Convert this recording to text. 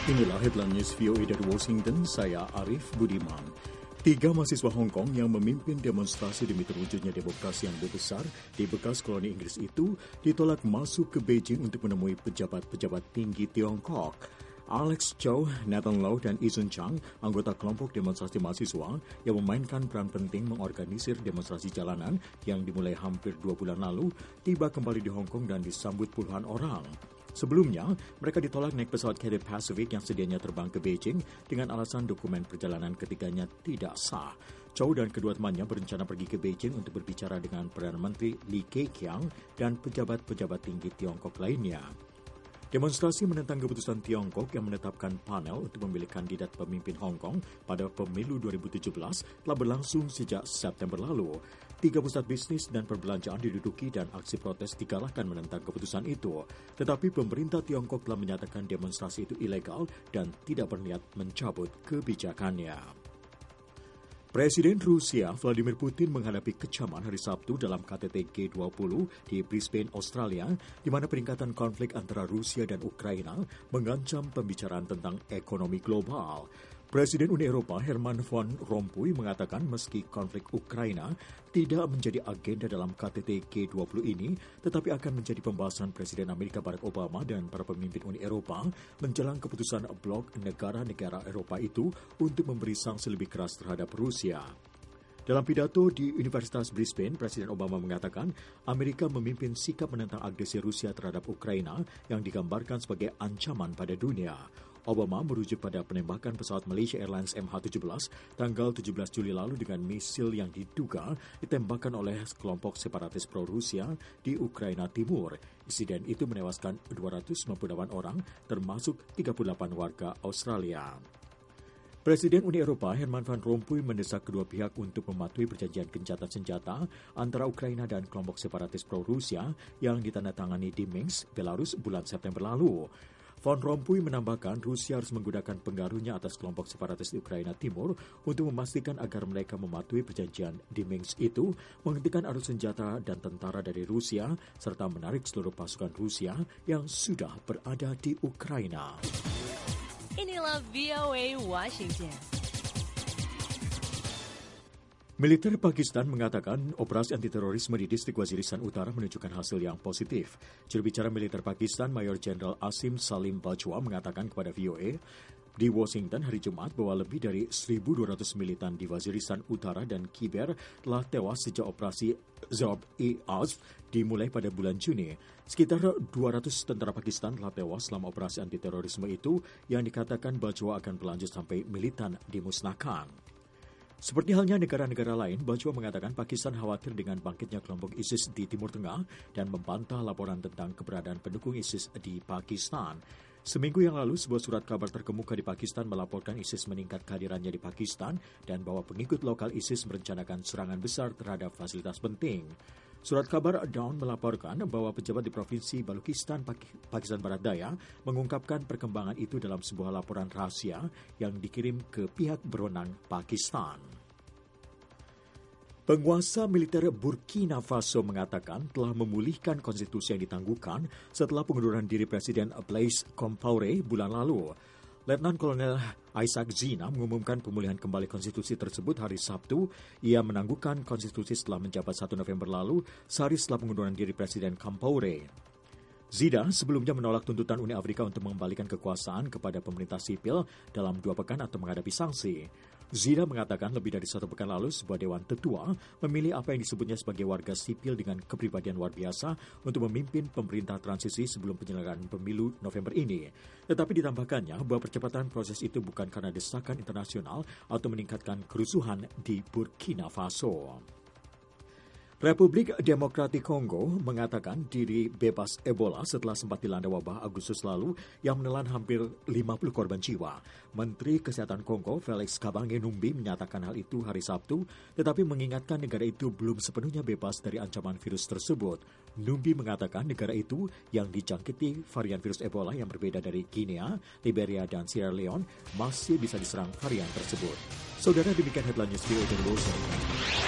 Inilah headline news VOA dari Washington, saya Arif Budiman. 3 mahasiswa Hong Kong yang memimpin demonstrasi demi terwujudnya demokrasi yang lebih besar di bekas koloni Inggris itu ditolak masuk ke Beijing untuk menemui pejabat-pejabat tinggi Tiongkok. Alex Chow, Nathan Lau, dan Eason Chang, anggota kelompok demonstrasi mahasiswa yang memainkan peran penting mengorganisir demonstrasi jalanan yang dimulai hampir 2 bulan lalu, tiba kembali di Hong Kong dan disambut puluhan orang. Sebelumnya, mereka ditolak naik pesawat Cathay Pacific yang sedianya terbang ke Beijing dengan alasan dokumen perjalanan ketiganya tidak sah. Chow dan kedua temannya berencana pergi ke Beijing untuk berbicara dengan Perdana Menteri Li Keqiang dan pejabat-pejabat tinggi Tiongkok lainnya. Demonstrasi menentang keputusan Tiongkok yang menetapkan panel untuk memilih kandidat pemimpin Hong Kong pada pemilu 2017 telah berlangsung sejak September lalu. 3 pusat bisnis dan perbelanjaan diduduki dan aksi protes digalakkan menentang keputusan itu. Tetapi pemerintah Tiongkok telah menyatakan demonstrasi itu ilegal dan tidak berniat mencabut kebijakannya. Presiden Rusia Vladimir Putin menghadapi kecaman hari Sabtu dalam KTT G20 di Brisbane, Australia, di mana peningkatan konflik antara Rusia dan Ukraina mengancam pembicaraan tentang ekonomi global. Presiden Uni Eropa Herman Van Rompuy mengatakan meski konflik Ukraina tidak menjadi agenda dalam KTT G20 ini, tetapi akan menjadi pembahasan Presiden Amerika Barack Obama dan para pemimpin Uni Eropa menjelang keputusan blok negara-negara Eropa itu untuk memberi sanksi lebih keras terhadap Rusia. Dalam pidato di Universitas Brisbane, Presiden Obama mengatakan Amerika memimpin sikap menentang agresi Rusia terhadap Ukraina yang digambarkan sebagai ancaman pada dunia. Obama merujuk pada penembakan pesawat Malaysia Airlines MH17 tanggal 17 Juli lalu dengan misil yang diduga ditembakkan oleh kelompok separatis pro-Rusia di Ukraina Timur. Insiden itu menewaskan 298 orang, termasuk 38 warga Australia. Presiden Uni Eropa Herman Van Rompuy mendesak kedua pihak untuk mematuhi perjanjian gencatan senjata antara Ukraina dan kelompok separatis pro-Rusia yang ditandatangani di Minsk, Belarus bulan September lalu. Van Rompuy menambahkan Rusia harus menggunakan pengaruhnya atas kelompok separatis di Ukraina Timur untuk memastikan agar mereka mematuhi perjanjian di Minsk itu, menghentikan arus senjata dan tentara dari Rusia, serta menarik seluruh pasukan Rusia yang sudah berada di Ukraina. Inilah VOA Washington. Militer Pakistan mengatakan operasi antiterorisme di distrik Waziristan Utara menunjukkan hasil yang positif. Juru bicara militer Pakistan, Mayor Jenderal Asim Salim Bajwa mengatakan kepada VOA di Washington hari Jumat bahwa lebih dari 1.200 militan di Waziristan Utara dan Khyber telah tewas sejak operasi Zarb-e-Azb dimulai pada bulan Juni. Sekitar 200 tentara Pakistan telah tewas selama operasi antiterorisme itu yang dikatakan Bajwa akan berlanjut sampai militan dimusnahkan. Seperti halnya negara-negara lain, Bajwa mengatakan Pakistan khawatir dengan bangkitnya kelompok ISIS di Timur Tengah dan membantah laporan tentang keberadaan pendukung ISIS di Pakistan. Seminggu yang lalu, sebuah surat kabar terkemuka di Pakistan melaporkan ISIS meningkat kehadirannya di Pakistan dan bahwa pengikut lokal ISIS merencanakan serangan besar terhadap fasilitas penting. Surat kabar Dawn melaporkan bahwa pejabat di Provinsi Balochistan, Pakistan Barat Daya, mengungkapkan perkembangan itu dalam sebuah laporan rahasia yang dikirim ke pihak berwenang Pakistan. Penguasa militer Burkina Faso mengatakan telah memulihkan konstitusi yang ditangguhkan setelah pengunduran diri Presiden Blaise Compaoré bulan lalu. Letnan Kolonel Isaac Zina mengumumkan pemulihan kembali konstitusi tersebut hari Sabtu. Ia menangguhkan konstitusi setelah menjabat 1 November lalu, sehari setelah pengunduran diri Presiden Compaoré. Zida sebelumnya menolak tuntutan Uni Afrika untuk mengembalikan kekuasaan kepada pemerintah sipil dalam 2 pekan atau menghadapi sanksi. Zida mengatakan lebih dari 1 pekan lalu sebuah dewan tetua memilih apa yang disebutnya sebagai warga sipil dengan kepribadian luar biasa untuk memimpin pemerintah transisi sebelum penyelenggaraan pemilu November ini. Tetapi ditambahkannya bahwa percepatan proses itu bukan karena desakan internasional atau meningkatkan kerusuhan di Burkina Faso. Republik Demokratik Kongo mengatakan diri bebas Ebola setelah sempat dilanda wabah Agustus lalu yang menelan hampir 50 korban jiwa. Menteri Kesehatan Kongo Felix Kabange Numbi menyatakan hal itu hari Sabtu, tetapi mengingatkan negara itu belum sepenuhnya bebas dari ancaman virus tersebut. Numbi mengatakan negara itu yang dijangkiti varian virus Ebola yang berbeda dari Guinea, Liberia, dan Sierra Leone masih bisa diserang varian tersebut. Saudara, demikian headline news dari Washington.